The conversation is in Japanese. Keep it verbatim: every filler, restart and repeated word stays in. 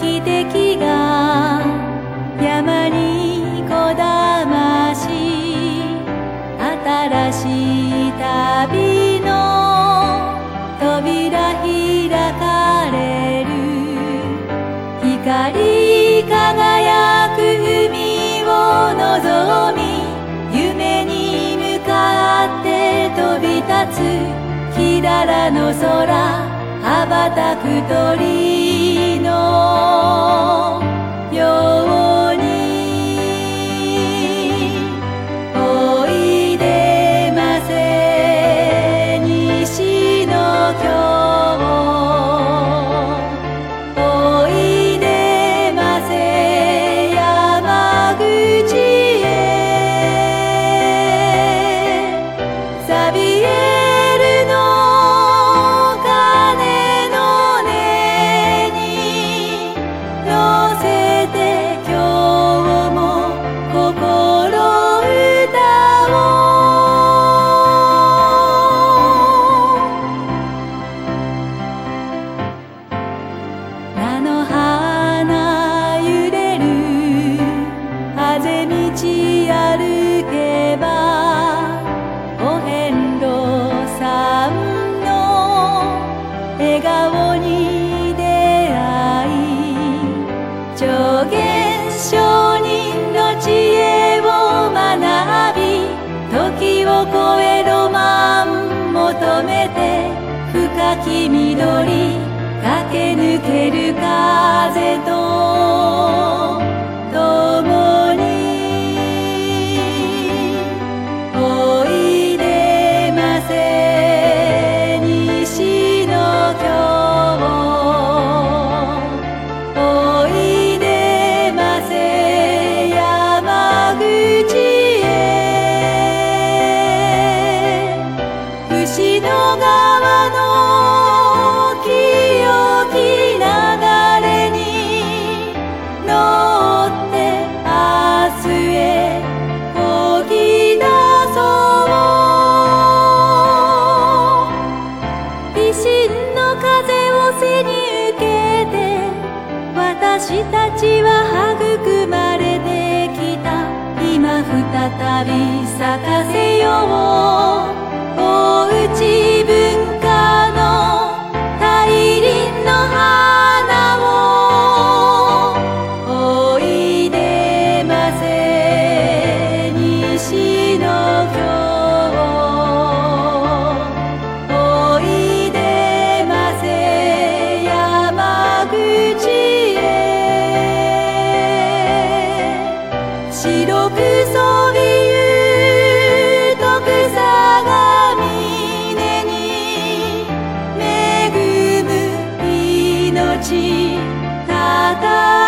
汽笛が山にこだまし、新しい旅の扉開かれる。光り輝く海を望み、夢に向かって飛び立つきららの空、羽ばたく鳥のように。おいでませ西の京、おいでませ山口へ。サビエルの鐘の音に乗せて今日も心歌おう。菜の花揺れるあぜ道歩けば、お遍路さんの笑顔に出会い、上元上人の知恵を学び、時を超えロマン求めて深き緑駆け抜ける風と共に。おいでませ西の京、おいでませ山口へ。牛の川の清き流れに乗って明日へこぎ出そう。維新の風を背に受けて、私たちは育まれてきた。今再び咲かせよう。おうち文化の大輪の花を。おいでませ西の京、おいでませ山口へ。白くそびゆと草が峰に恵む命たた